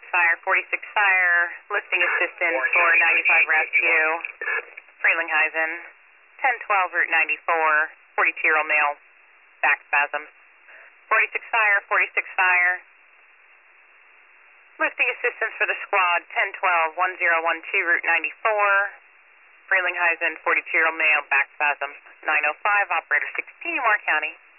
Fire, 46 Fire, lifting assistance for 95 Rescue, Frelinghuysen, 1012 Route 94, 42-year-old male, back spasm. 46 Fire, 46 Fire, lifting assistance for the squad, 1012 1012 Route 94, Frelinghuysen, 42-year-old male, back spasm. 905, operator 16, Umar County.